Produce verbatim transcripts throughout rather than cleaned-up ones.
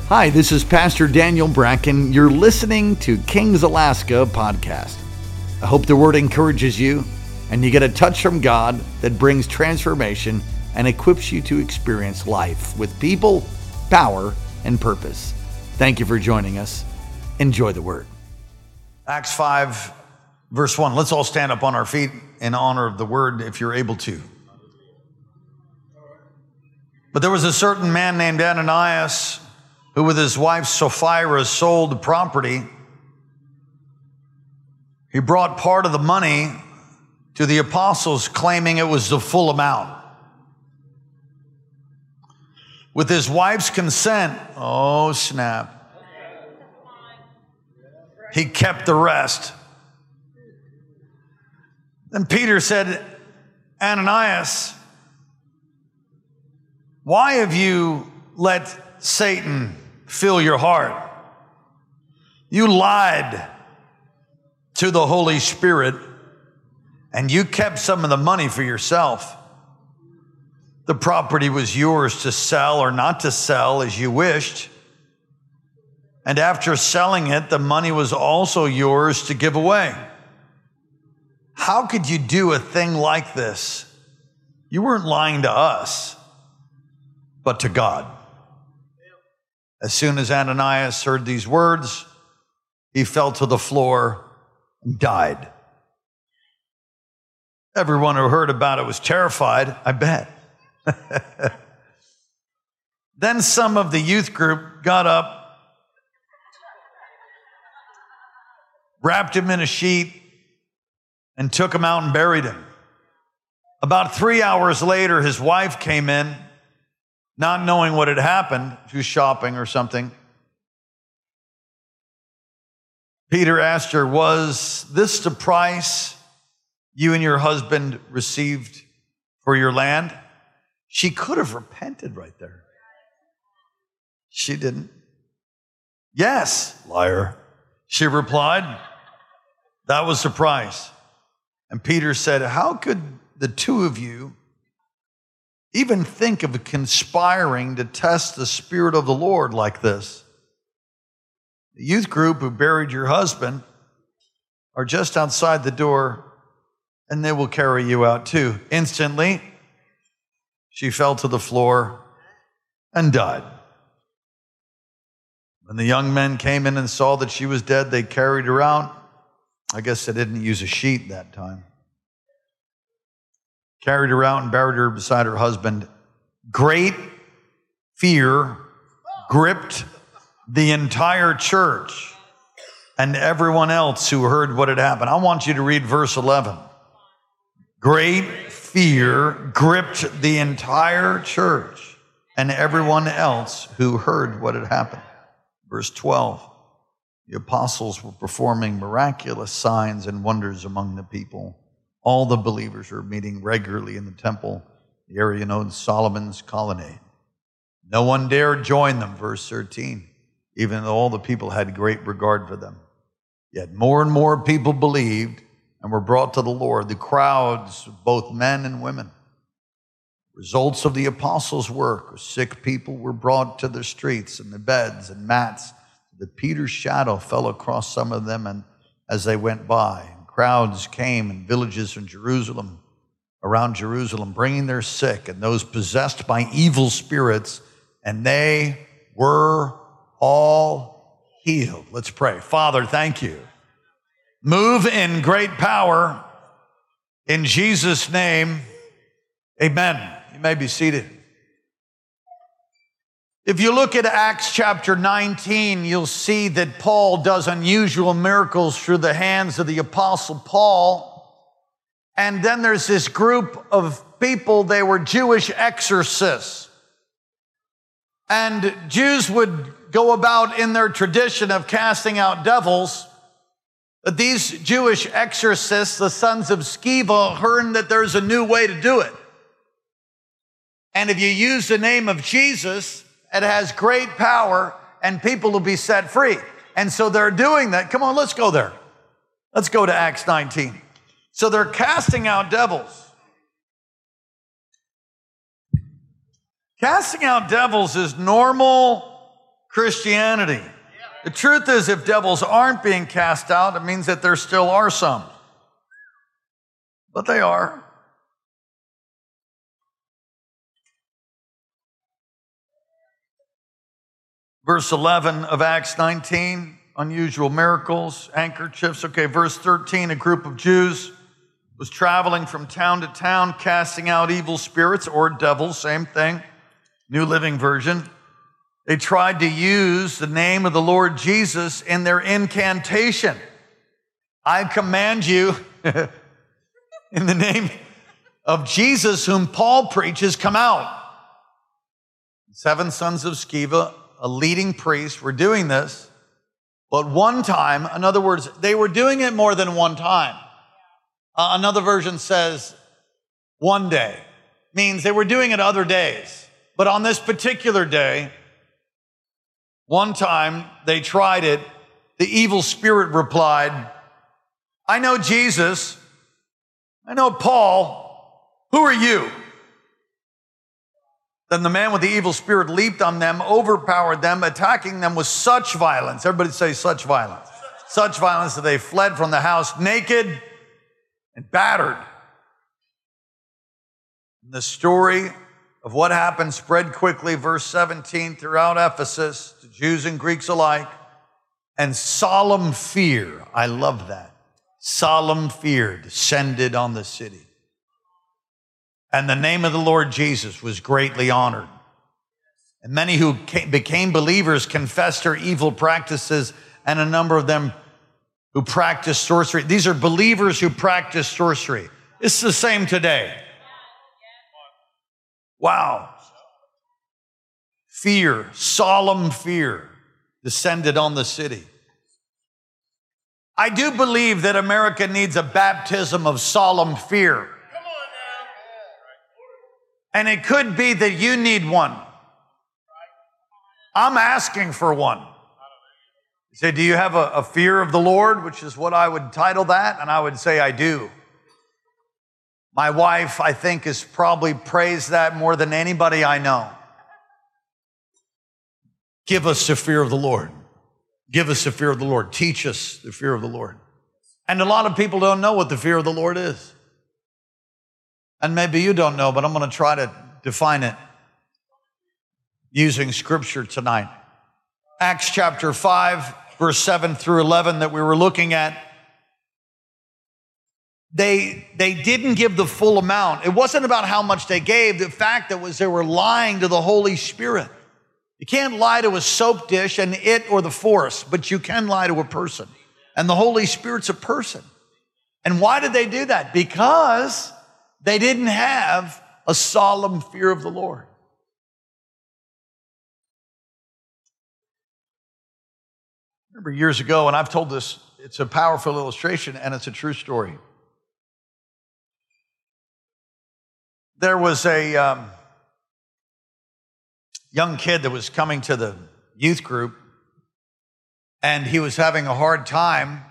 Hi, this is Pastor Daniel Bracken. You're listening to Kings Alaska podcast. I hope the word encourages you and you get a touch from God that brings transformation and equips you to experience life with people, power, and purpose. Thank you for joining us. Enjoy the word. Acts five, verse one. Let's all stand up on our feet in honor of the word if you're able to. But there was a certain man named Ananias who with his wife Sapphira sold the property. He brought part of the money to the apostles, claiming it was the full amount. With his wife's consent, oh snap, he kept the rest. Then Peter said, Ananias, why have you let Satan fill your heart? You lied to the Holy Spirit and you kept some of the money for yourself. The property was yours to sell or not to sell as you wished. And after selling it, the money was also yours to give away. How could you do a thing like this? You weren't lying to us, but to God. As soon as Ananias heard these words, he fell to the floor and died. Everyone who heard about it was terrified, I bet. Then some of the youth group got up, wrapped him in a sheet, and took him out and buried him. About three hours later, his wife came in, not knowing what had happened. She was shopping or something. Peter asked her, was this the price you and your husband received for your land? She could have repented right there. She didn't. Yes, liar, she replied. That was the price. And Peter said, how could the two of you even think of conspiring to test the Spirit of the Lord like this? The youth group who buried your husband are just outside the door, and they will carry you out too. Instantly, she fell to the floor and died. When the young men came in and saw that she was dead, they carried her out. I guess they didn't use a sheet that time. Carried her out and buried her beside her husband. Great fear gripped the entire church and everyone else who heard what had happened. I want you to read verse eleven. Great fear gripped the entire church and everyone else who heard what had happened. Verse twelve. The apostles were performing miraculous signs and wonders among the people. All the believers were meeting regularly in the temple, the area known as Solomon's colonnade. No one dared join them, verse thirteen, even though all the people had great regard for them. Yet more and more people believed and were brought to the Lord, the crowds, both men and women. Results of the apostles' work, sick people were brought to the streets and the beds and mats. That Peter's shadow fell across some of them, and as they went by, crowds came in villages in Jerusalem, around Jerusalem, bringing their sick and those possessed by evil spirits, and they were all healed. Let's pray. Father, thank you. Move in great power in Jesus' name. Amen. You may be seated. If you look at Acts chapter nineteen, you'll see that Paul does unusual miracles through the hands of the apostle Paul. And then there's this group of people, they were Jewish exorcists. And Jews would go about in their tradition of casting out devils. But these Jewish exorcists, the sons of Sceva, heard that there's a new way to do it. And if you use the name of Jesus, it has great power and people will be set free. And so they're doing that. Come on, let's go there. Let's go to Acts nineteen. So they're casting out devils. Casting out devils is normal Christianity. The truth is, if devils aren't being cast out, it means that there still are some. But they are. Verse eleven of Acts nineteen, unusual miracles, handkerchiefs. Okay, verse thirteen, a group of Jews was traveling from town to town, casting out evil spirits or devils, same thing, New Living Version. They tried to use the name of the Lord Jesus in their incantation. I command you, in the name of Jesus, whom Paul preaches, come out. Seven sons of Sceva, a leading priest, were doing this, but one time, in other words, they were doing it more than one time. Uh, another version says one day, means they were doing it other days. But on this particular day, one time they tried it, the evil spirit replied, I know Jesus, I know Paul, who are you? Then the man with the evil spirit leaped on them, overpowered them, attacking them with such violence. Everybody say such violence. Such violence that they fled from the house naked and battered. And the story of what happened spread quickly, verse seventeen, throughout Ephesus, to Jews and Greeks alike, and solemn fear, I love that, solemn fear descended on the city. And the name of the Lord Jesus was greatly honored. And many who came, became believers confessed their evil practices, and a number of them who practiced sorcery. These are believers who practice sorcery. It's the same today. Wow. Fear, solemn fear descended on the city. I do believe that America needs a baptism of solemn fear. And it could be that you need one. I'm asking for one. You say, do you have a, a fear of the Lord? Which is what I would title that. And I would say, I do. My wife, I think, has probably praised that more than anybody I know. Give us the fear of the Lord. Give us the fear of the Lord. Teach us the fear of the Lord. And a lot of people don't know what the fear of the Lord is. And maybe you don't know, but I'm going to try to define it using scripture tonight. Acts chapter five, verse seven through eleven that we were looking at. They, they didn't give the full amount. It wasn't about how much they gave. The fact that was they were lying to the Holy Spirit. You can't lie to a soap dish and it or the force, but you can lie to a person. And the Holy Spirit's a person. And why did they do that? Because they didn't have a solemn fear of the Lord. I remember years ago, and I've told this, it's a powerful illustration and it's a true story. There was a um, young kid that was coming to the youth group, and he was having a hard time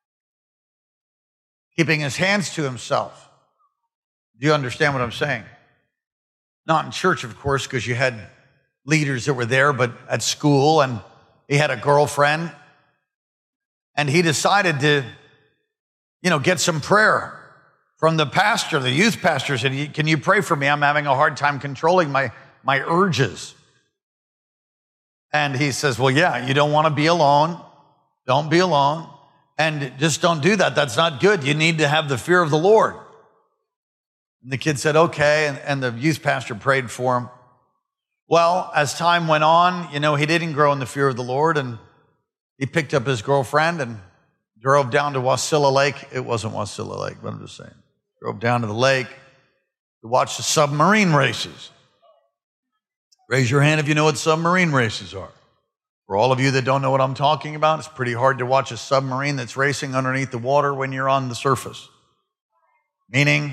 keeping his hands to himself. Do you understand what I'm saying? Not in church, of course, because you had leaders that were there, but at school, and he had a girlfriend, and he decided to, you know, get some prayer from the pastor, the youth pastor said, can you pray for me? I'm having a hard time controlling my, my urges. And he says, well, yeah, you don't want to be alone. Don't be alone. And just don't do that. That's not good. You need to have the fear of the Lord. And the kid said, okay. And, and the youth pastor prayed for him. Well, as time went on, you know, he didn't grow in the fear of the Lord. And he picked up his girlfriend and drove down to Wasilla Lake. It wasn't Wasilla Lake, but I'm just saying. Drove down to the lake to watch the submarine races. Raise your hand if you know what submarine races are. For all of you that don't know what I'm talking about, it's pretty hard to watch a submarine that's racing underneath the water when you're on the surface. Meaning,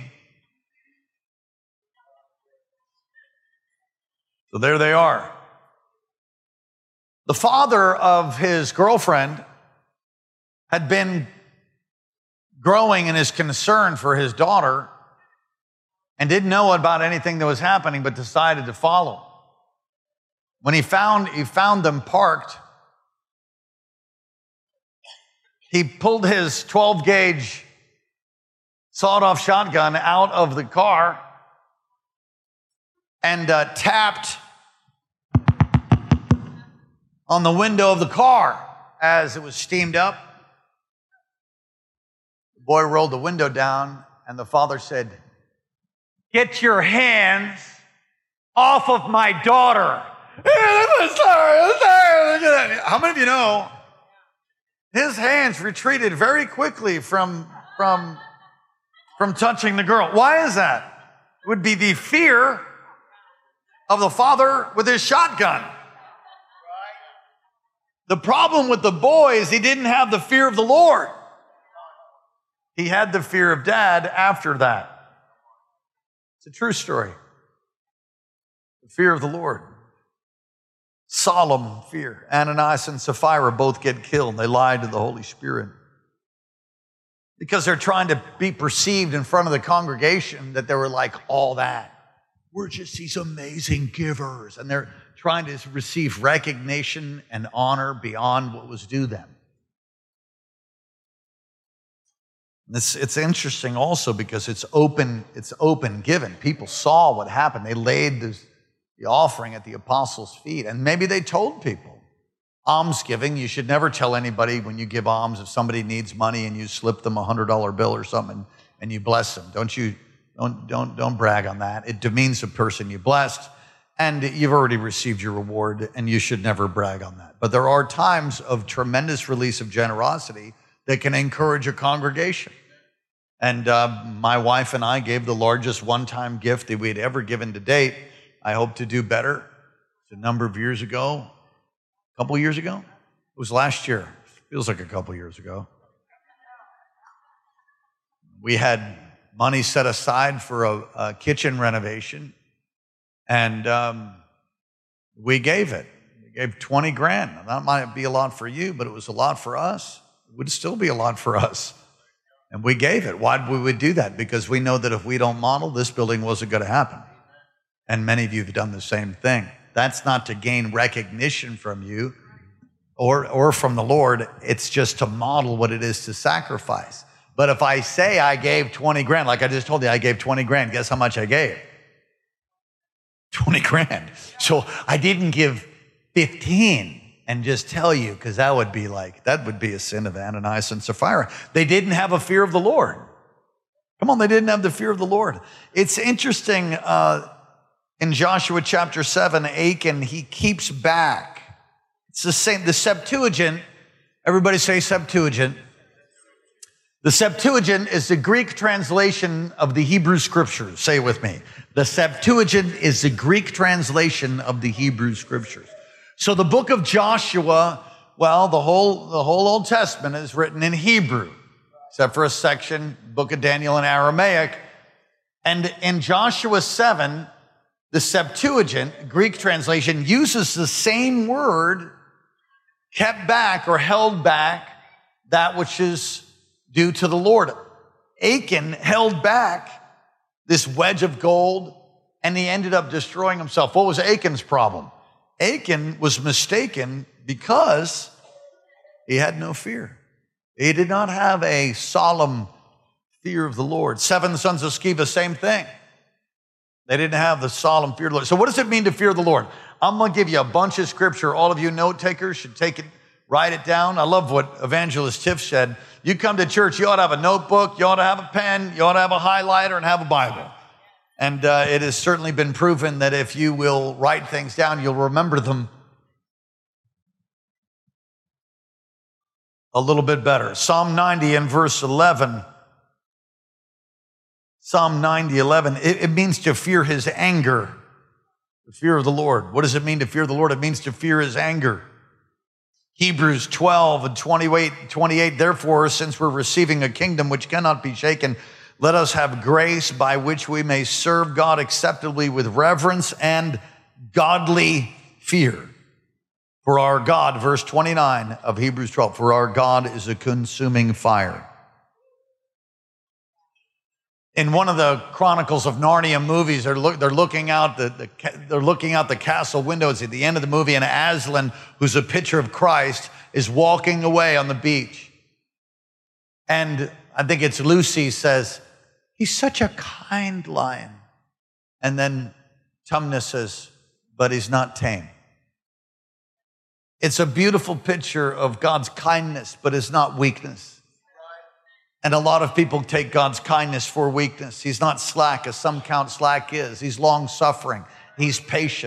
so there they are. The father of his girlfriend had been growing in his concern for his daughter and didn't know about anything that was happening, but decided to follow. When he found, he found them parked, he pulled his twelve gauge sawed-off shotgun out of the car and uh, tapped on the window of the car as it was steamed up. The boy rolled the window down, and the father said, "Get your hands off of my daughter." How many of you know his hands retreated very quickly from, from, from touching the girl? Why is that? It would be the fear of the father with his shotgun. The problem with the boy is he didn't have the fear of the Lord. He had the fear of dad after that. It's a true story. The fear of the Lord. Solemn fear. Ananias and Sapphira both get killed. They lied to the Holy Spirit because they're trying to be perceived in front of the congregation that they were like all that. We're just these amazing givers. And they're trying to receive recognition and honor beyond what was due them. It's, it's interesting also because it's open, it's open given. People saw what happened. They laid this, the offering at the apostles' feet. And maybe they told people. Almsgiving, you should never tell anybody when you give alms if somebody needs money and you slip them a one hundred dollar bill or something and you bless them. Don't you, don't, don't, don't brag on that. It demeans the person you blessed. And you've already received your reward, and you should never brag on that. But there are times of tremendous release of generosity that can encourage a congregation. And uh, my wife and I gave the largest one-time gift that we had ever given to date. I hope to do better. It's a number of years ago, a couple years ago. It was last year. Feels like a couple years ago. We had money set aside for a, a kitchen renovation. And um, we gave it. We gave twenty grand. Now, that might be a lot for you, but it was a lot for us. It would still be a lot for us. And we gave it. Why would we do that? Because we know that if we don't model, this building wasn't going to happen. And many of you have done the same thing. That's not to gain recognition from you or, or from the Lord. It's just to model what it is to sacrifice. But if I say I gave twenty grand, like I just told you, I gave twenty grand, guess how much I gave? twenty grand. So I didn't give fifteen and just tell you, because that would be like, that would be a sin of Ananias and Sapphira. They didn't have a fear of the Lord. Come on, they didn't have the fear of the Lord. It's interesting, uh, in Joshua chapter seven, Achan, he keeps back. It's the same, the Septuagint, everybody say Septuagint. The Septuagint is the Greek translation of the Hebrew Scriptures. Say it with me. The Septuagint is the Greek translation of the Hebrew Scriptures. So the book of Joshua, well, the whole, the whole Old Testament is written in Hebrew, except for a section, book of Daniel in Aramaic. And in Joshua seven, the Septuagint, Greek translation, uses the same word, kept back or held back, that which is due to the Lord. Achan held back this wedge of gold, and he ended up destroying himself. What was Achan's problem? Achan was mistaken because he had no fear. He did not have a solemn fear of the Lord. Seven sons of Sceva, same thing. They didn't have the solemn fear of the Lord. So what does it mean to fear the Lord? I'm going to give you a bunch of scripture. All of you note takers should take it, write it down. I love what Evangelist Tiff said. You come to church, you ought to have a notebook, you ought to have a pen, you ought to have a highlighter and have a Bible. And uh, it has certainly been proven that if you will write things down, you'll remember them a little bit better. Psalm ninety and verse eleven. Psalm ninety, eleven. It, it means to fear his anger. The fear of the Lord. What does it mean to fear the Lord? It means to fear his anger. Hebrews twelve and twenty-eight, twenty-eight, therefore, since we're receiving a kingdom which cannot be shaken, let us have grace by which we may serve God acceptably with reverence and godly fear. For our God, verse twenty-nine of Hebrews twelve, for our God is a consuming fire. In one of the Chronicles of Narnia movies, they're, look, they're, looking out the, the, they're looking out the castle windows at the end of the movie, and Aslan, who's a picture of Christ, is walking away on the beach. And I think it's Lucy says, he's such a kind lion. And then Tumnus says, but he's not tame. It's a beautiful picture of God's kindness, but it's not weakness. And a lot of people take God's kindness for weakness. He's not slack, as some count slack is. He's long-suffering. He's patient.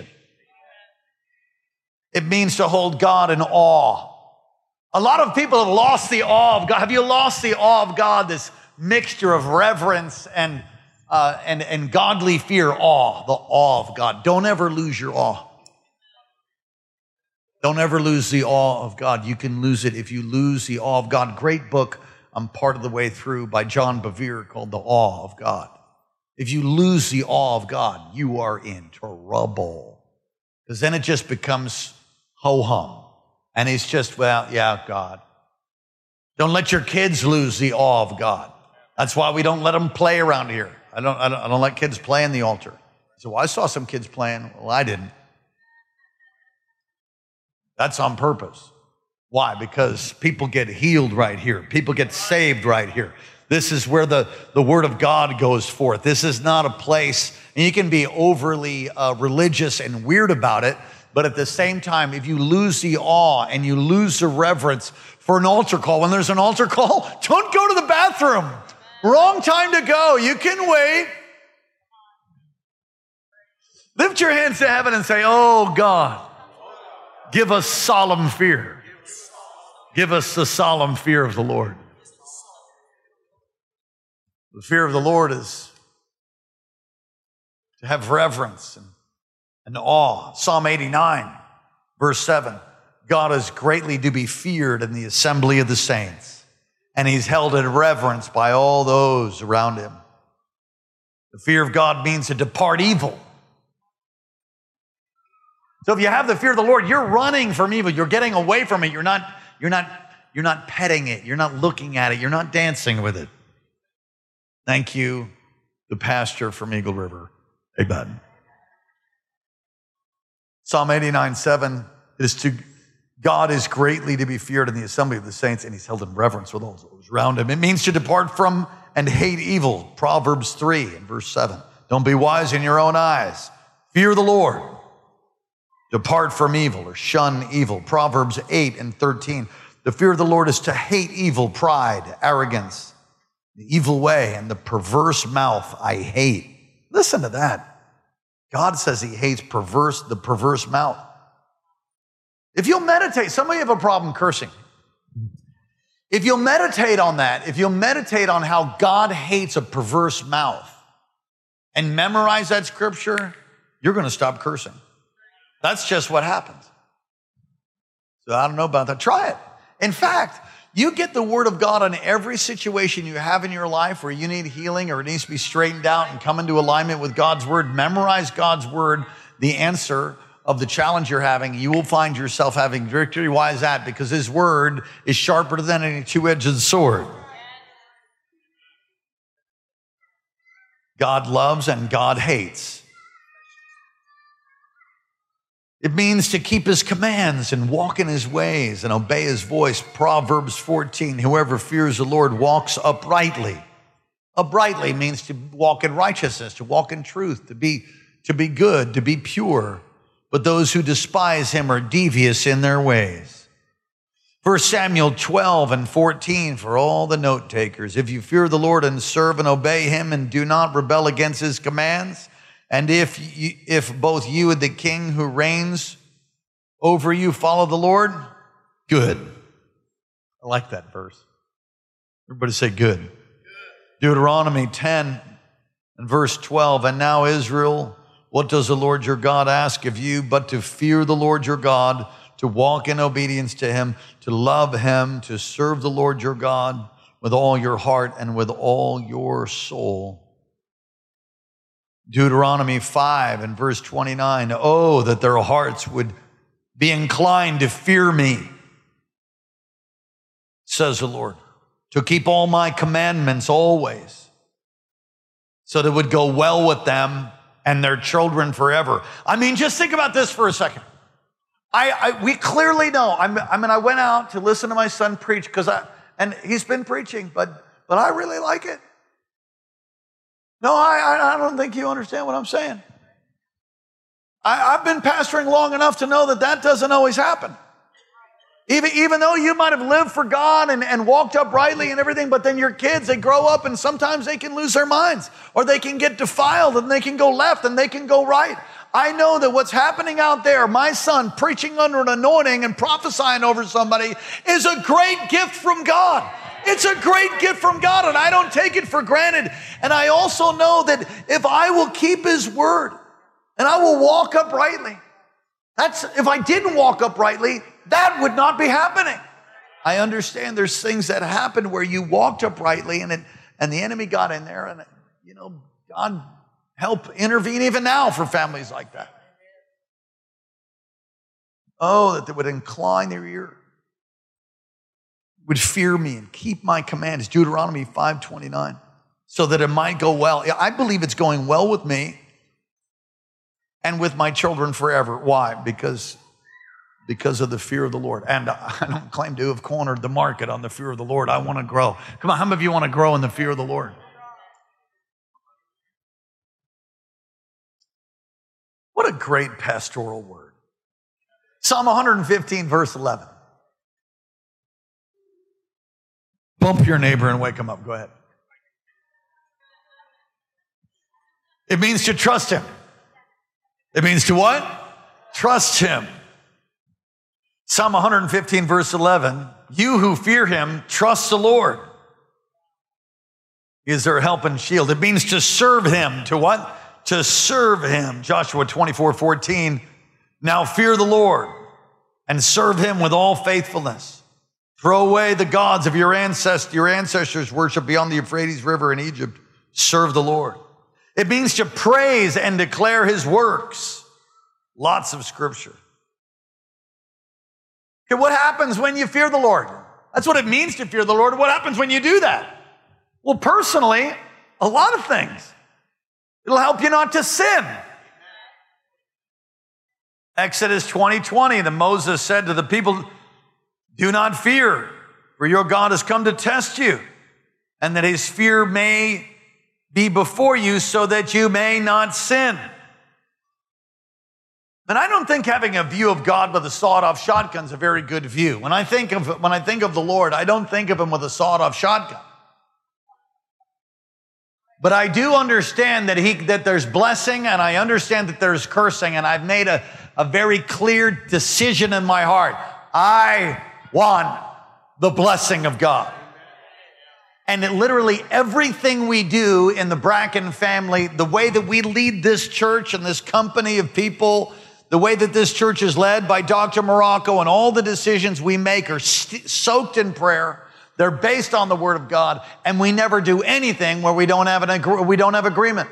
It means to hold God in awe. A lot of people have lost the awe of God. Have you lost the awe of God, this mixture of reverence and, uh, and, and godly fear, awe, the awe of God? Don't ever lose your awe. Don't ever lose the awe of God. You can lose it if you lose the awe of God. Great book. I'm part of the way through by John Bevere called The Awe of God. If you lose the awe of God, you are in trouble. Because then it just becomes ho-hum. And it's just, well, yeah, God. Don't let your kids lose the awe of God. That's why we don't let them play around here. I don't, I don't, I don't let kids play in the altar. So well, I saw some kids playing. Well, I didn't. That's on purpose. Why? Because people get healed right here. People get saved right here. This is where the, the word of God goes forth. This is not a place, and you can be overly uh, religious and weird about it, but at the same time, if you lose the awe and you lose the reverence for an altar call, when there's an altar call, don't go to the bathroom. Wrong time to go. You can wait. Lift your hands to heaven and say, oh God, give us solemn fear. Give us the solemn fear of the Lord. The fear of the Lord is to have reverence and, and awe. Psalm eighty-nine, verse seven. God is greatly to be feared in the assembly of the saints, and he's held in reverence by all those around him. The fear of God means to depart evil. So if you have the fear of the Lord, you're running from evil. You're getting away from it. You're not You're not, you're not petting it. You're not looking at it. You're not dancing with it. Thank you, the pastor from Eagle River. Amen. Psalm eighty-nine, seven is to, God is greatly to be feared in the assembly of the saints, and he's held in reverence with all those around him. It means to depart from and hate evil. Proverbs three and verse seven. Don't be wise in your own eyes. Fear the Lord. Depart from evil or shun evil. Proverbs eight and thirteen. The fear of the Lord is to hate evil, pride, arrogance, the evil way, and the perverse mouth I hate. Listen to that. God says he hates perverse, the perverse mouth. If you'll meditate, some of you have a problem cursing. If you'll meditate on that, if you'll meditate on how God hates a perverse mouth and memorize that scripture, you're going to stop cursing. That's just what happens. So I don't know about that. Try it. In fact, you get the word of God on every situation you have in your life where you need healing or it needs to be straightened out and come into alignment with God's word. Memorize God's word, the answer of the challenge you're having. You will find yourself having victory. Why is that? Because his word is sharper than any two-edged sword. God loves and God hates. It means to keep his commands and walk in his ways and obey his voice. Proverbs fourteen, whoever fears the Lord walks uprightly. Uprightly means to walk in righteousness, to walk in truth, to be, to be good, to be pure. But those who despise him are devious in their ways. First Samuel twelve and fourteen for all the note takers. If you fear the Lord and serve and obey him and do not rebel against his commands, and if you, if both you and the king who reigns over you follow the Lord, good. I like that verse. Everybody say good. Good. Deuteronomy ten and verse twelve. And now Israel, what does the Lord your God ask of you but to fear the Lord your God, to walk in obedience to him, to love him, to serve the Lord your God with all your heart and with all your soul. Deuteronomy five and verse twenty-nine. Oh, that their hearts would be inclined to fear me, says the Lord, to keep all my commandments always, so that it would go well with them and their children forever. I mean, just think about this for a second. I, I we clearly know. I'm, I mean, I went out to listen to my son preach because I, and he's been preaching, but but I really like it. No, I I don't think you understand what I'm saying. I, I've been pastoring long enough to know that that doesn't always happen. Even, even though you might have lived for God and, and walked uprightly and everything, but then your kids, they grow up and sometimes they can lose their minds or they can get defiled and they can go left and they can go right. I know that what's happening out there, my son preaching under an anointing and prophesying over somebody is a great gift from God. It's a great gift from God and I don't take it for granted. And I also know that if I will keep his word and I will walk uprightly, that's, if I didn't walk uprightly, that would not be happening. I understand there's things that happen where you walked uprightly and it, and the enemy got in there and, you know, God help intervene even now for families like that. Oh, that they would incline their ear, would fear me and keep my commands. Deuteronomy five twenty-nine, so that it might go well. I believe it's going well with me and with my children forever. Why? Because Because of the fear of the Lord. And I don't claim to have cornered the market on the fear of the Lord. I want to grow. Come on, how many of you want to grow in the fear of the Lord? What a great pastoral word. Psalm one fifteen, verse eleven. Bump your neighbor and wake him up. Go ahead. It means to trust him. It means to what? Trust him. Psalm one fifteen, verse eleven, you who fear him, trust the Lord. He is their help and shield. It means to serve him. To what? To serve him. Joshua twenty-four fourteen, now fear the Lord and serve him with all faithfulness. Throw away the gods of your ancestors, your ancestors worship beyond the Euphrates River in Egypt. Serve the Lord. It means to praise and declare his works. Lots of scripture. Okay, what happens when you fear the Lord? That's what it means to fear the Lord. What happens when you do that? Well, personally, a lot of things. It'll help you not to sin. Exodus twenty twenty, then Moses said to the people, do not fear, for your God has come to test you, and that his fear may be before you so that you may not sin. And I don't think having a view of God with a sawed-off shotgun is a very good view. When I think of when I think of the Lord, I don't think of him with a sawed-off shotgun. But I do understand that he that there's blessing, and I understand that there's cursing, and I've made a, a very clear decision in my heart. I want the blessing of God. And it literally everything we do in the Bracken family, the way that we lead this church and this company of people, the way that this church is led by Doctor Morocco, and all the decisions we make are st- soaked in prayer. They're based on the Word of God, and we never do anything where we don't have an ag- we don't have agreement.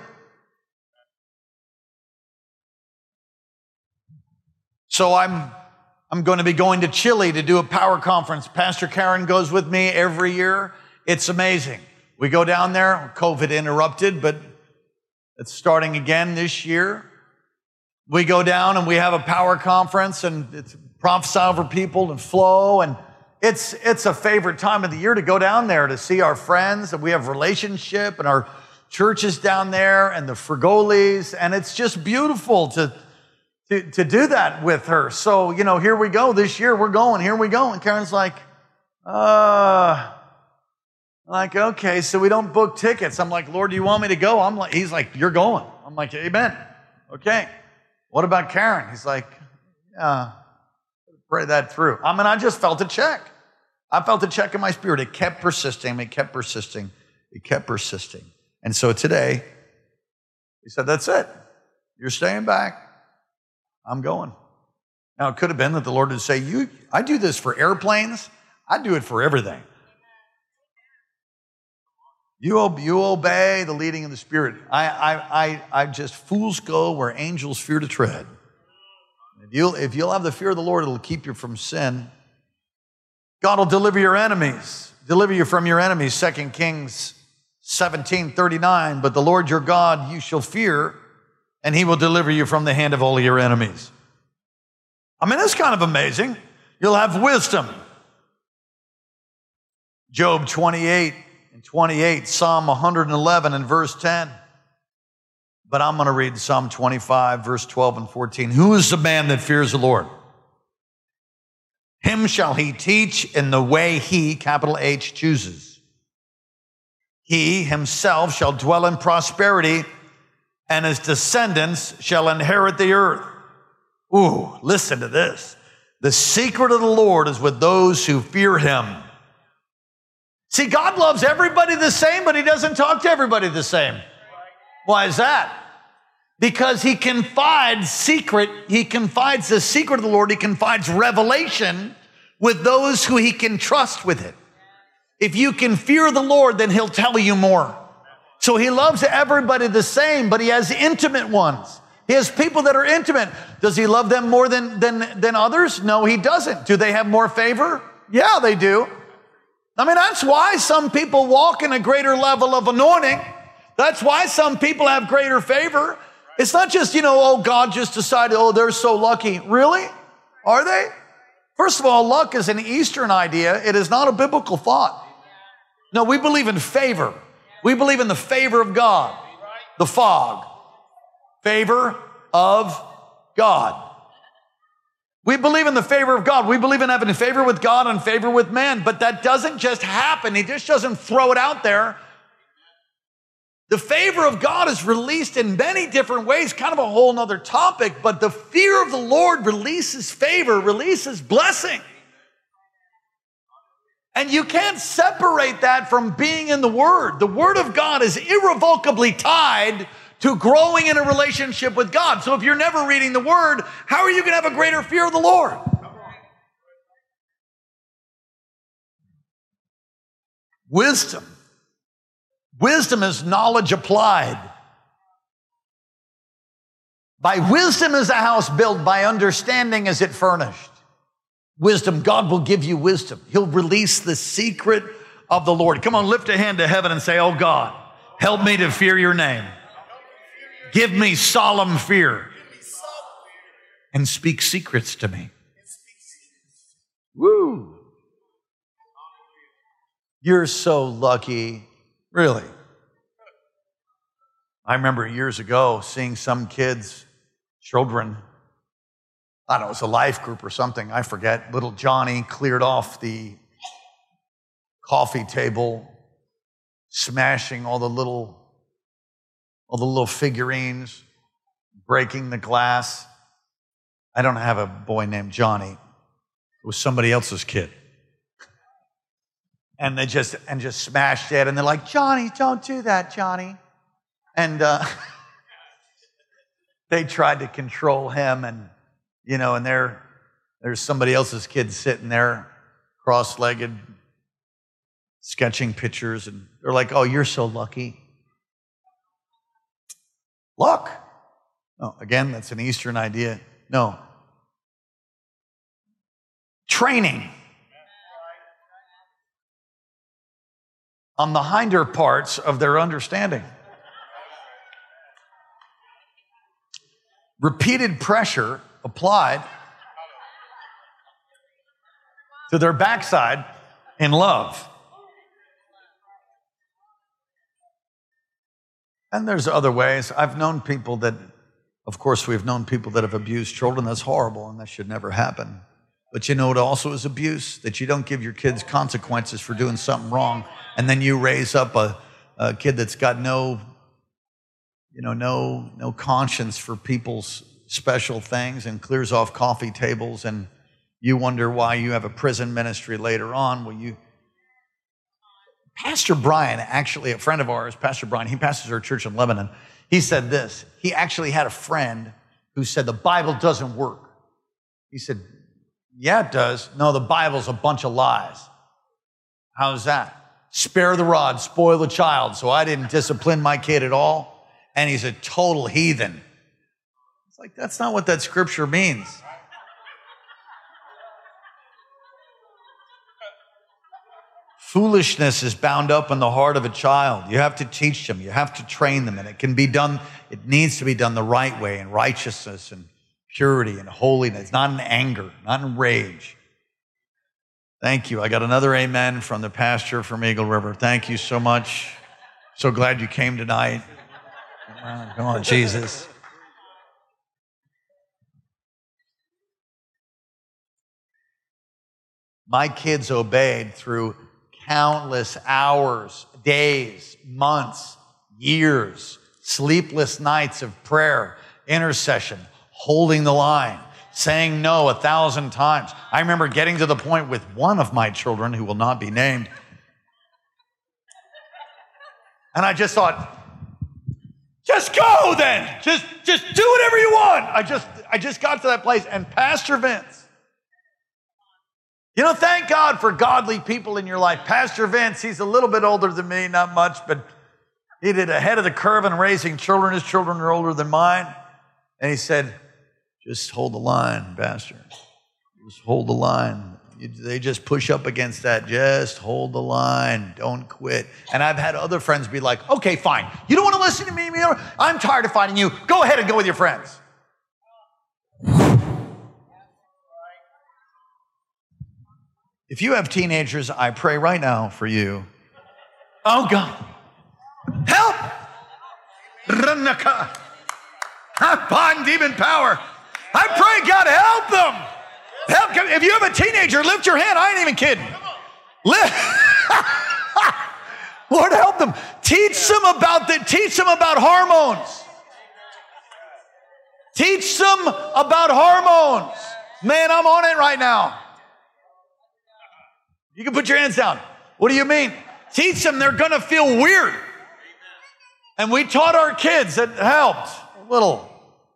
So I'm I'm going to be going to Chile to do a power conference. Pastor Karen goes with me every year. It's amazing. We go down there. COVID interrupted, but it's starting again this year. We go down and we have a power conference, and it's prophesy over people and flow, and it's it's a favorite time of the year to go down there to see our friends, and we have relationship and our churches down there and the Frigolis, and it's just beautiful to, to, to do that with her. So, you know, here we go this year, we're going, here we go. And Karen's like, uh, like, okay, so we don't book tickets. I'm like, Lord, do you want me to go? I'm like, he's like, you're going. I'm like, amen. Okay. What about Karen? He's like, yeah, pray that through. I mean, I just felt a check. I felt a check in my spirit. It kept persisting. It kept persisting. It kept persisting. And so today, he said, that's it. You're staying back. I'm going. Now, it could have been that the Lord would say, "You, I do this for airplanes. I do it for everything. You, you obey the leading of the Spirit." I, I, I, I just, fools go where angels fear to tread. If you'll, if you'll have the fear of the Lord, it'll keep you from sin. God will deliver your enemies, deliver you from your enemies. Second Kings seventeen thirty-nine, but the Lord your God you shall fear, and he will deliver you from the hand of all your enemies. I mean, that's kind of amazing. You'll have wisdom. Job twenty-eight and twenty-eight, Psalm one eleven and verse ten. But I'm going to read Psalm twenty-five, verse twelve and fourteen. Who is the man that fears the Lord? Him shall he teach in the way he, capital H, chooses. He himself shall dwell in prosperity, and his descendants shall inherit the earth. Ooh, listen to this. The secret of the Lord is with those who fear him. See, God loves everybody the same, but he doesn't talk to everybody the same. Why is that? Because he confides secret, he confides the secret of the Lord, he confides revelation with those who he can trust with it. If you can fear the Lord, then he'll tell you more. So he loves everybody the same, but he has intimate ones. He has people that are intimate. Does he love them more than, than, than others? No, he doesn't. Do they have more favor? Yeah, they do. I mean, that's why some people walk in a greater level of anointing. That's why some people have greater favor. It's not just, you know, oh, God just decided, oh, they're so lucky. Really? Are they? First of all, luck is an Eastern idea. It is not a biblical thought. No, we believe in favor. We believe in the favor of God. The fog. Favor of God. We believe in the favor of God. We believe in having favor with God and favor with man. But that doesn't just happen. He just doesn't throw it out there. The favor of God is released in many different ways, kind of a whole nother topic, but the fear of the Lord releases favor, releases blessing. And you can't separate that from being in the Word. The Word of God is irrevocably tied to growing in a relationship with God. So if you're never reading the Word, how are you going to have a greater fear of the Lord? Wisdom. Wisdom is knowledge applied. By wisdom is a house built, by understanding is it furnished. Wisdom, God will give you wisdom. He'll release the secret of the Lord. Come on, lift a hand to heaven and say, oh God, help me to fear your name. Give me solemn fear and speak secrets to me. Woo! You're so lucky. Really. I remember years ago seeing some kids, children, I don't know, it was a life group or something, I forget. Little Johnny cleared off the coffee table, smashing all the little, all the little figurines, breaking the glass. I don't have a boy named Johnny. It was somebody else's kid. And they just and just smashed it, and they're like, Johnny, don't do that, Johnny. And uh, they tried to control him, and you know, and there, there's somebody else's kid sitting there, cross-legged, sketching pictures, and they're like, "Oh, you're so lucky." Luck? No, again, that's an Eastern idea. No. Training. On the hinder parts of their understanding. Repeated pressure applied to their backside in love. And there's other ways. I've known people that, of course, we've known people that have abused children. That's horrible, and that should never happen. But you know what also is abuse? That you don't give your kids consequences for doing something wrong, and then you raise up a, a kid that's got no, you know, no, no conscience for people's special things and clears off coffee tables, and you wonder why you have a prison ministry later on. Well, you, Pastor Brian, actually a friend of ours, Pastor Brian, he pastors our church in Lebanon. He said this. He actually had a friend who said the Bible doesn't work. He said, yeah, it does. No, the Bible's a bunch of lies. How's that? Spare the rod, spoil the child. So I didn't discipline my kid at all, and he's a total heathen. It's like, that's not what that scripture means. Foolishness is bound up in the heart of a child. You have to teach them. You have to train them. And it can be done, it needs to be done the right way, in righteousness and purity and holiness, not in anger, not in rage. Thank you. I got another amen from the pastor from Eagle River. Thank you so much. So glad you came tonight. Come on, Jesus. My kids obeyed through countless hours, days, months, years, sleepless nights of prayer, intercession, holding the line, saying no a thousand times. I remember getting to the point with one of my children, who will not be named, and I just thought, just go then. Just, just do whatever you want. I just, I just got to that place. And Pastor Vince, you know, thank God for godly people in your life. Pastor Vince, he's a little bit older than me, not much, but he did ahead of the curve in raising children. His children are older than mine. And he said, just hold the line, Pastor. Just hold the line. You, they just push up against that. Just hold the line. Don't quit. And I've had other friends be like, okay, fine. You don't want to listen to me? I'm tired of fighting you. Go ahead and go with your friends. If you have teenagers, I pray right now for you. Oh, God. Help! I bind demon power. I pray, God, help them. Help. If you have a teenager, lift your hand. I ain't even kidding. Lift. Lord, help them. Teach them about the, teach them about hormones. Teach them about hormones. Man, I'm on it right now. You can put your hands down. What do you mean? Teach them they're going to feel weird. And we taught our kids. It helped a little.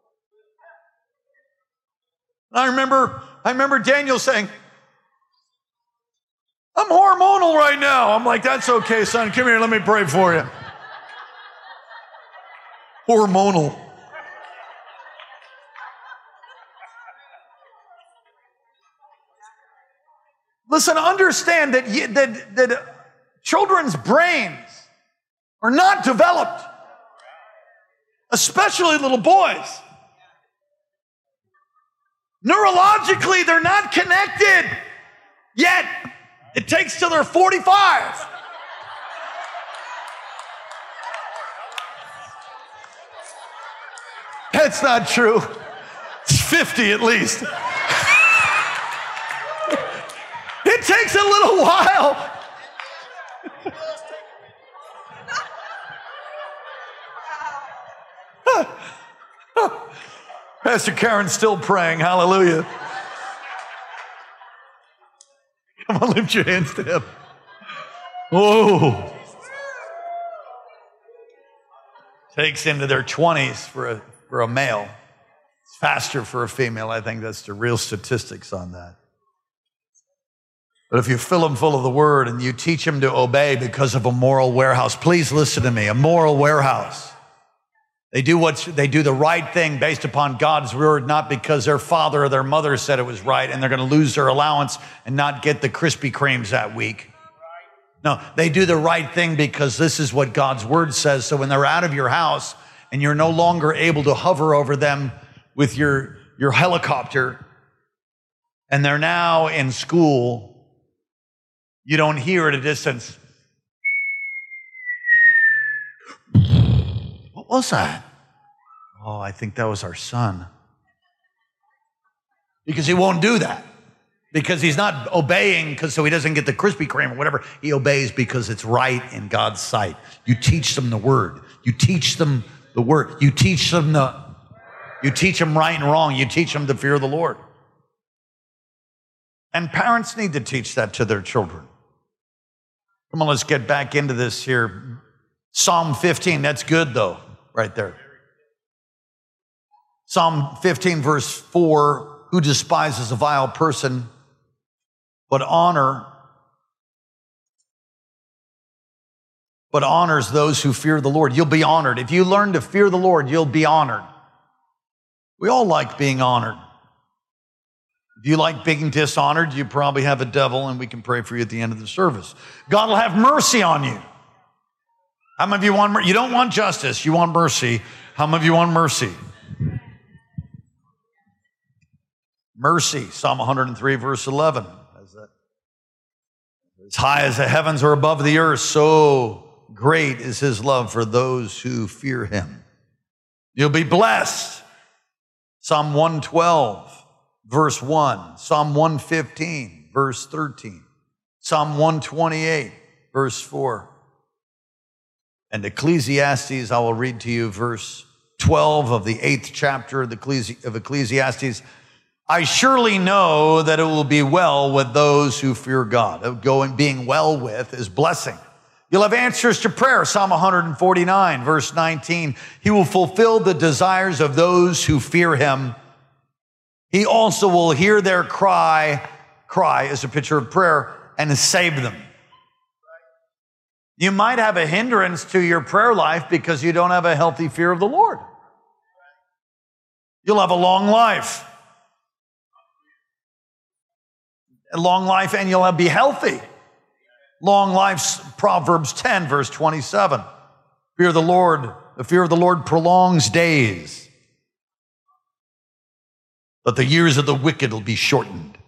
I remember, I remember Daniel saying, I'm hormonal right now. I'm like, that's okay, son. Come here, let me pray for you. Hormonal. Listen, understand that, you, that, that children's brains are not developed, especially little boys. Neurologically, they're not connected yet. It takes till they're forty-five. That's not true. It's fifty at least. It takes a little while. Pastor Karen's still praying. Hallelujah. Come on, lift your hands to him. Whoa. Takes into their twenties for a, for a male. It's faster for a female. I think that's the real statistics on that. But if you fill them full of the word and you teach them to obey because of a moral warehouse, please listen to me, a moral warehouse. They do what they do the right thing based upon God's word, not because their father or their mother said it was right, and they're going to lose their allowance and not get the Krispy Kremes that week. No, they do the right thing because this is what God's word says. So when they're out of your house and you're no longer able to hover over them with your, your helicopter, and they're now in school, you don't hear at a distance, what was that? Oh, I think that was our son. Because he won't do that. Because he's not obeying because so he doesn't get the Krispy Kreme or whatever. He obeys because it's right in God's sight. You teach them the word. You teach them the word. You teach them the, you teach them right and wrong. You teach them to fear the Lord. And parents need to teach that to their children. Come on, let's get back into this here. Psalm fifteen, that's good though, right there. Psalm fifteen, verse four, who despises a vile person, but honor, but honors those who fear the Lord. You'll be honored. If you learn to fear the Lord, you'll be honored. We all like being honored. If you like being dishonored, you probably have a devil, and we can pray for you at the end of the service. God will have mercy on you. How many of you want mercy? You don't want justice, you want mercy. How many of you want mercy? Mercy, Psalm one hundred three, verse eleven. As high as the heavens are above the earth, so great is his love for those who fear him. You'll be blessed. Psalm one twelve, verse one. Psalm one fifteen, verse thirteen. Psalm one twenty-eight, verse four. And Ecclesiastes, I will read to you verse twelve of the eighth chapter of Ecclesiastes. I surely know that it will be well with those who fear God. Going, being well with is blessing. You'll have answers to prayer. Psalm one forty-nine, verse nineteen. He will fulfill the desires of those who fear him. He also will hear their cry. Cry is a picture of prayer, and save them. You might have a hindrance to your prayer life because you don't have a healthy fear of the Lord. You'll have a long life. A long life, and you'll be healthy. Long life, Proverbs ten, verse twenty-seven. Fear of the Lord, the fear of the Lord prolongs days, but the years of the wicked will be shortened.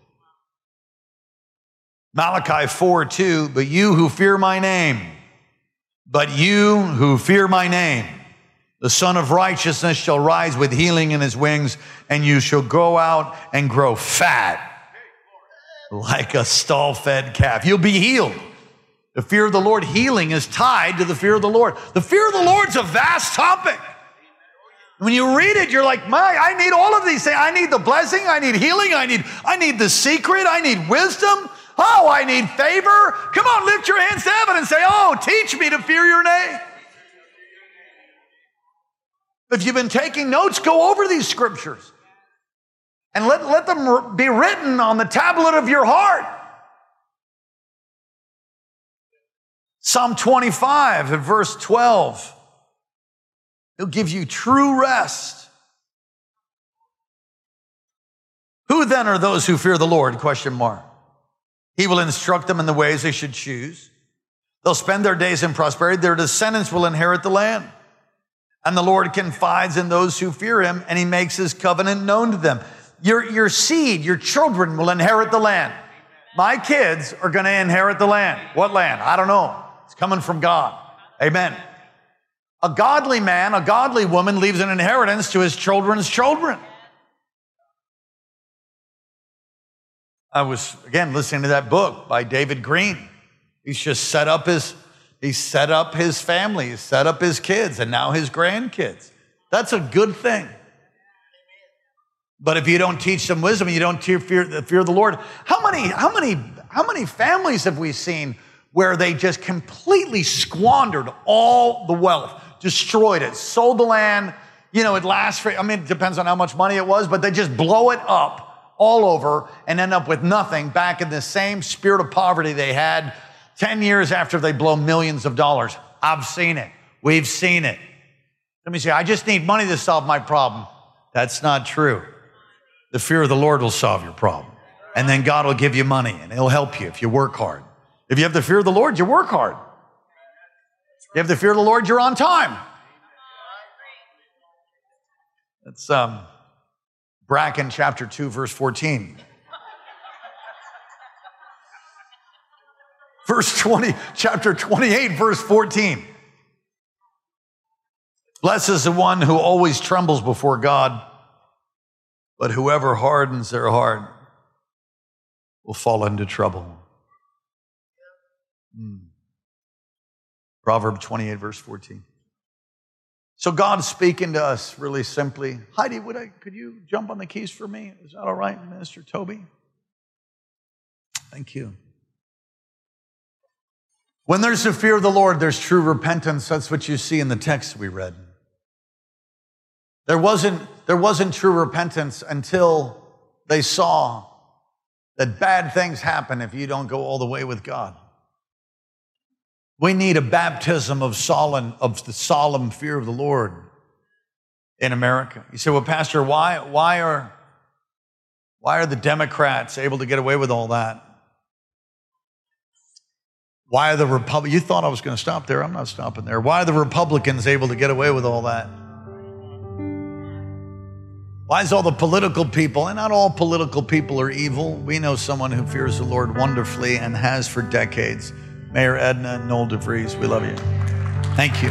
Malachi four, two, but you who fear my name, but you who fear my name, the Son of Righteousness shall rise with healing in his wings, and you shall go out and grow fat like a stall-fed calf. You'll be healed. The fear of the Lord, healing is tied to the fear of the Lord. The fear of the Lord's a vast topic. When you read it, you're like, my, I need all of these things. I need the blessing. I need healing. I need, I need the secret. I need wisdom. Oh, I need favor. Come on, lift your hands to heaven and say, oh, teach me to fear your name. If you've been taking notes, go over these scriptures. And let, let them be written on the tablet of your heart. Psalm twenty-five, at verse twelve. He'll give you true rest. Who then are those who fear the Lord? Question mark. He will instruct them in the ways they should choose. They'll spend their days in prosperity. Their descendants will inherit the land. And the Lord confides in those who fear him, and he makes his covenant known to them. Your, your seed, your children will inherit the land. My kids are going to inherit the land. What land? I don't know. It's coming from God. Amen. A godly man, a godly woman leaves an inheritance to his children's children. I was, again, listening to that book by David Green. He's just set up his, he's set up his family, he's set up his kids, and now his grandkids. That's a good thing. But if you don't teach them wisdom, you don't fear, fear, fear the Lord. How many, how many, how many families have we seen where they just completely squandered all the wealth, destroyed it, sold the land? You know, it lasts for, I mean, it depends on how much money it was, but they just blow it up all over and end up with nothing, back in the same spirit of poverty they had ten years after they blow millions of dollars. I've seen it. We've seen it. Let me say, I just need money to solve my problem. That's not true. The fear of the Lord will solve your problem. And then God will give you money, and he'll help you if you work hard. If you have the fear of the Lord, you work hard. If you have the fear of the Lord, you're on time. That's um, Bracken chapter two, verse fourteen. Verse twenty, chapter twenty-eight, verse fourteen. Blessed is the one who always trembles before God, but whoever hardens their heart will fall into trouble. Hmm. Proverbs twenty-eight, verse fourteen. So God's speaking to us really simply. Heidi, would I, could you jump on the keys for me? Is that all right, Minister Toby? Thank you. When there's the fear of the Lord, there's true repentance. That's what you see in the text we read. There wasn't, there wasn't true repentance until they saw that bad things happen if you don't go all the way with God. We need a baptism of solemn, of the solemn fear of the Lord in America. You say, well, Pastor, why, why are, Why are the Democrats able to get away with all that? Why are the Republicans, you thought I was going to stop there. I'm not stopping there. Why are the Republicans able to get away with all that? Why is all the political people, and not all political people are evil. We know someone who fears the Lord wonderfully and has for decades. Mayor Edna and Noel DeVries, we love you. Thank you.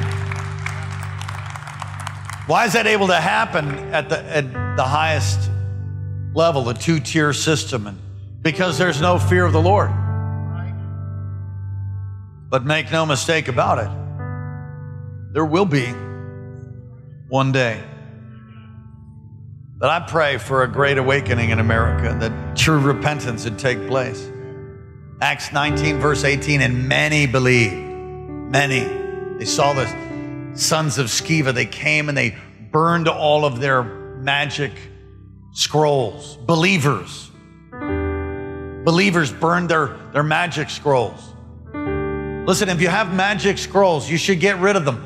Why is that able to happen at the, at the highest level, the two-tier system? And because there's no fear of the Lord. But make no mistake about it, there will be one day. But I pray for a great awakening in America, that true repentance would take place. Acts nineteen, verse eighteen, and many believed. Many. They saw the sons of Sceva. They came and they burned all of their magic scrolls. Believers. Believers burned their, their magic scrolls. Listen, if you have magic scrolls, you should get rid of them.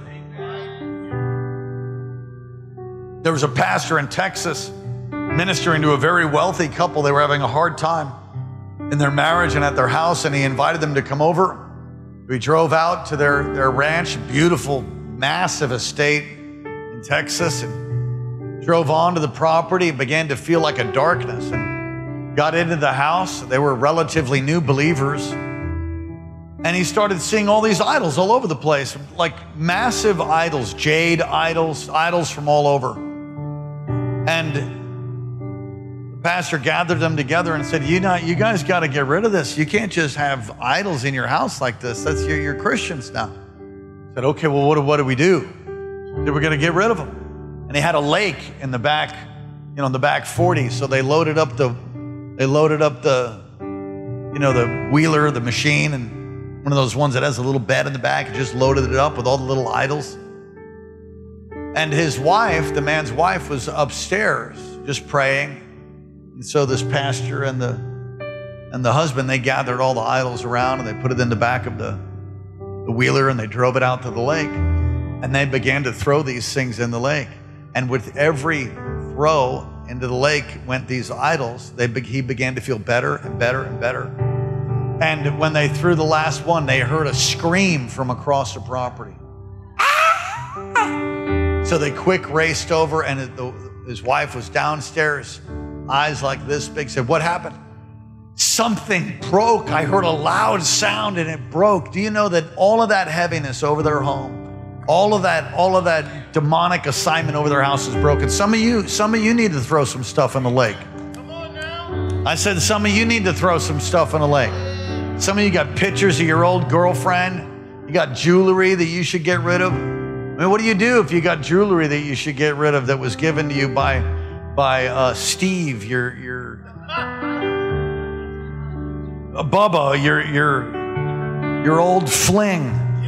There was a pastor in Texas ministering to a very wealthy couple. They were having a hard time in their marriage and at their house, and he invited them to come over. We drove out to their, their ranch, beautiful, massive estate in Texas, and drove onto the property, began to feel like a darkness, and got into the house. They were relatively new believers. And he started seeing all these idols all over the place, like massive idols, jade idols, idols from all over. And the pastor gathered them together and said, you know, you guys got to get rid of this. You can't just have idols in your house like this. That's you're, you're Christians now. I said, okay, well, what, what do we do? They were going to get rid of them. And they had a lake in the back, you know, in the back forty. So they loaded up the, they loaded up the, you know, the wheeler, the machine, and one of those ones that has a little bed in the back, and just loaded it up with all the little idols. And his wife, the man's wife, was upstairs just praying. And so this pastor and the and the husband, they gathered all the idols around and they put it in the back of the, the wheeler, and they drove it out to the lake. And they began to throw these things in the lake. And with every throw into the lake went these idols. They he began to feel better and better and better. And when they threw the last one, they heard a scream from across the property. So they quick raced over, and the, his wife was downstairs, eyes like this big, said, what happened? Something broke. I heard a loud sound and it broke. Do you know that all of that heaviness over their home, all of that, all of that demonic assignment over their house is broken? Some of you, some of you need to throw some stuff in the lake. I said, some of you need to throw some stuff in the lake. Some of you got pictures of your old girlfriend. You got jewelry that you should get rid of. I mean, what do you do if you got jewelry that you should get rid of that was given to you by, by uh, Steve, your, your uh, Bubba, your, your, your old fling?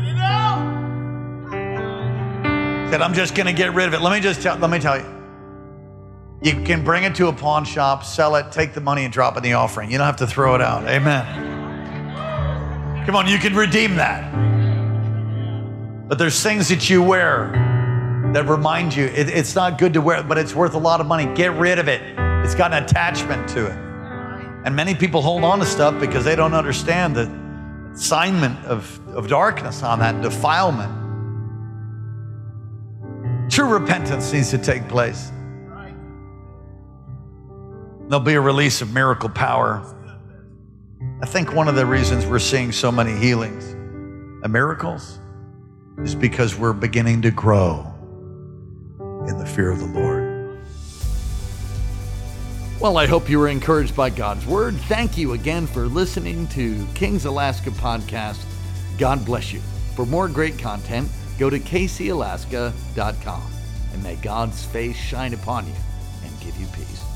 Said, I'm just going to get rid of it. Let me just tell, let me tell you. You can bring it to a pawn shop, sell it, take the money and drop it in the offering. You don't have to throw it out. Amen. Come on, you can redeem that. But there's things that you wear that remind you, it, it's not good to wear, but it's worth a lot of money. Get rid of it. It's got an attachment to it. And many people hold on to stuff because they don't understand the assignment of, of darkness on that, defilement. True repentance needs to take place. There'll be a release of miracle power. I think one of the reasons we're seeing so many healings and miracles is because we're beginning to grow in the fear of the Lord. Well, I hope you were encouraged by God's word. Thank you again for listening to Kings Alaska Podcast. God bless you. For more great content, go to k c alaska dot com, and may God's face shine upon you and give you peace.